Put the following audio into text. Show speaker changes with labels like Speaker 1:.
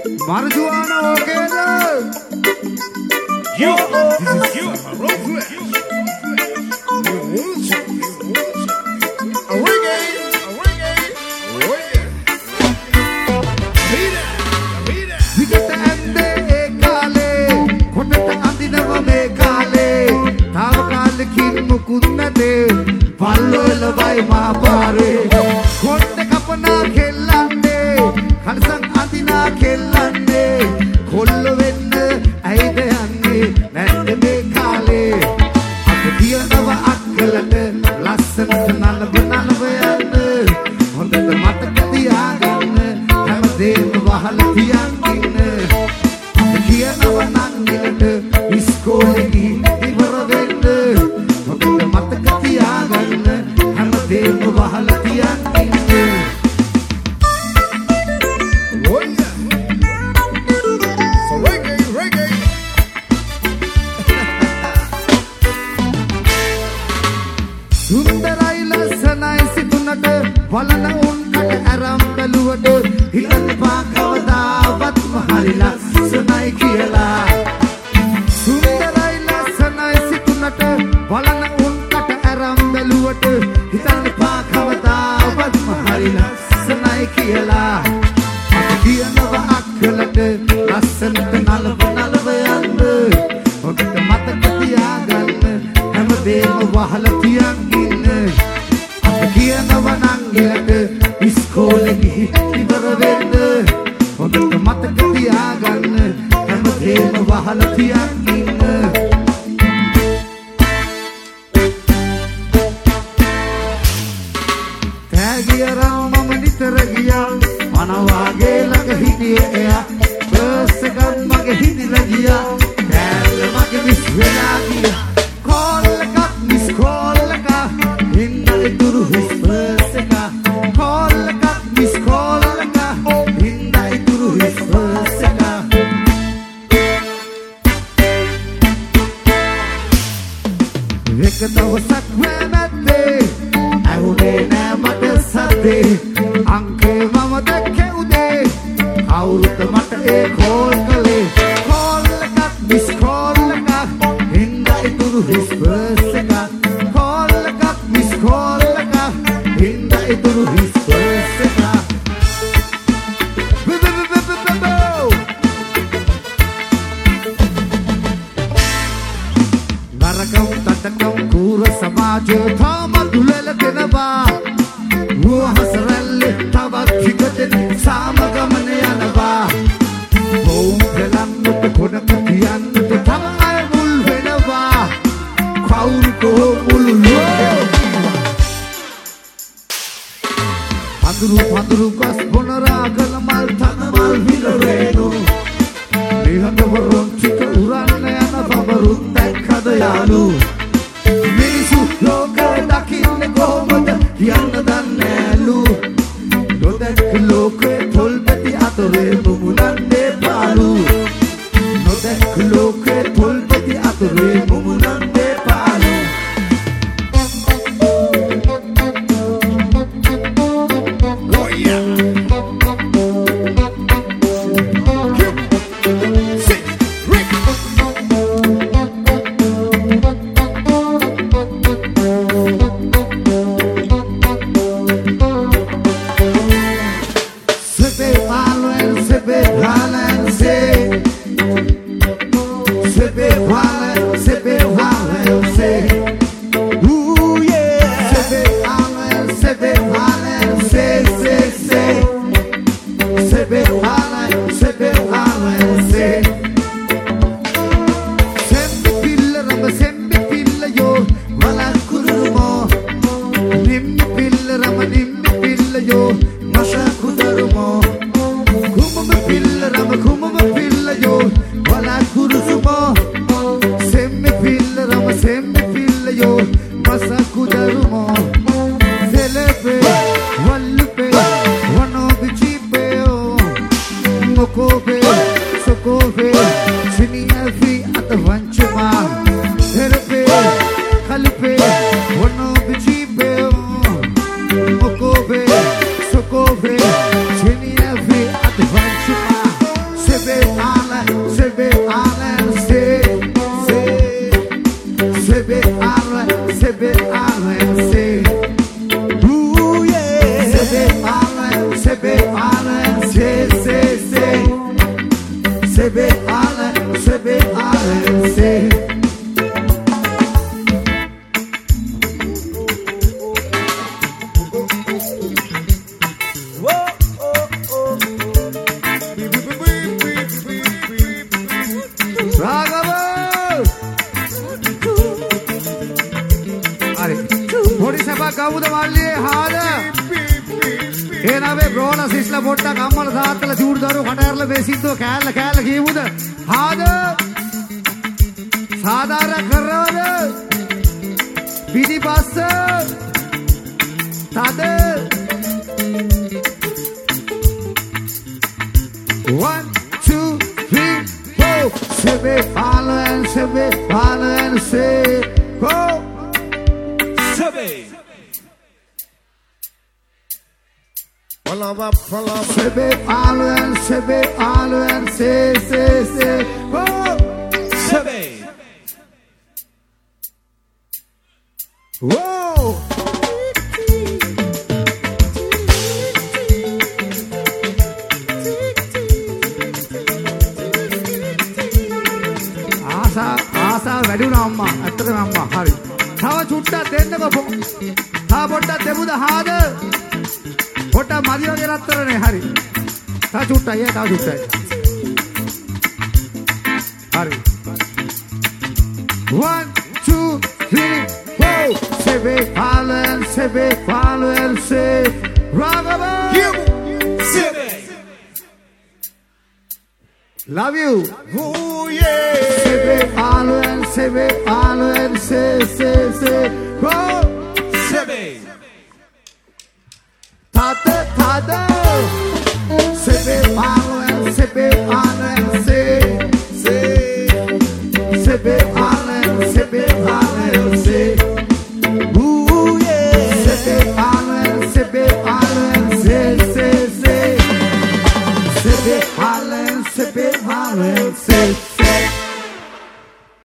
Speaker 1: Marijuana together.
Speaker 2: Yo, this is you, Rose. A reggae.
Speaker 1: Vigata ande ekale, konata andinava me kale. Tava kale kin mukunnade, pallo elawai maapare. Konde kapana khellande, khansang andina khellande. Kollo wenna aide anne, natte me kale. Aku diyanawa akkalata, lassanata nalava yanna. Hondata mataka tiyaganna, hamadem wahala tiyanginna. Kiyanawa nangilata, iskole ඉවර වෙන්න මොකද මතක තියාගන්න හැමදේම වහලා තියන්න
Speaker 2: Oh yeah. So reggae.
Speaker 1: සුන්දරයි ලස්සනයි සිතුනට බලන උන්කට අරම් බැලුවට හිතන්පා කවදාවත්ම හරි ලස්සනයි කියලා බලන උන්කට අරම් බැලුවට හිතන්න පා කවදාවත්ම හරි ලස්සනයි කියලා අපි කියනවා අක්කලට ලස්සනට නලව යන්න ඔබට මතක තියාගන්න හැමදේම වහලා තියන් ඉන්න අපි කියනවා නංගිලට ඉස්කෝලේ ගිහි ඉවර වෙන්න ඔබට මතක තියාගන්න හැමදේම වහලා තියන් ඉන්න මනවාගේ ළඟ හිටියේ එයා බස් එකක් මගේ හිතිලා ගියා කෑල්ල මගේ මිස් වෙලා ගියා කෝල් එකක් මිස් කෝල් එකක් ඉන්න ඉතුරු හිස් බස් එකක් කෝල් එකක් මිස් කෝල් එකක් ඉන්න ඉතුරු හිස් බස් එකක් එක දවසක් වෙනත්තේ ඇහුනේ නෑ මට සද්දේ අංකේ මම දැක්කේ උදේ කවුරුත් මට ඒ කෝල් කළේ කෝල් එකක් මිස් කෝල් එකක් හින්ද ඉතුරු හිස් බස් එකක් කෝල් එකක් මිස් කෝල් එකක් හින්ද ඉතුරු හිස් බස් එකක් නරකම් තටකම් කූර සමාජය තාම දුලල දෙනවා හසරල්ලේ තවත් විකටෙන් සාමගමන යනවා බොම් පෙලන්නට කොනක කියන්නට තම අය මුල් වෙනවා කවුරුකෝ මුළු ලෝකෙම පඳුරු ගස් බොන රාගල මල් තන මල් විලරේනු නිහඬවරුන් චික උරන්න යන බබරුත් දැක්කද යාලු මිනිසු ලෝකෙ දකින්නේ කොහොමද කියන්න දන්නෑලු නොදැක්ක ලෝකේ තොල්පැති අතරේ මුමුණන්නේ පාලු නොදැක්ක ලෝකේ තොල්පැති අතරේ මුමුණන්නේ පාලු
Speaker 2: Oh yeah.
Speaker 1: Sebe ale, say. කවුද මල්ලියේ හාද එනවේ බ්‍රෝන සිස්ලා පොට්ටක් අම්මලා තාත්තලා චූටි දරුවෝ කට ඇරලා මේ සිද්දෝ කෑල්ල කියමුද හාද සාදාර කරවද පිටිපස්ස තද 1 2 3 4 Sebe and say go Sebe Sebe and say go Sebe Whoa ආසා වැඩි වුණා අම්මා ඇත්තටම අම්මා හරි තව චුට්ටක් දෙන්නකෝ තව පොඩ්ඩක් දෙමුද හාද පොඩ්ඩක් මදි වගේ රත්තරනේ හරි තව චුට්ටයි තව චුට්ටයි හරි 1 2 3 4 Sebe and say Ragaba Sebe Love you.
Speaker 2: Oh yeah.
Speaker 1: Sebe and say.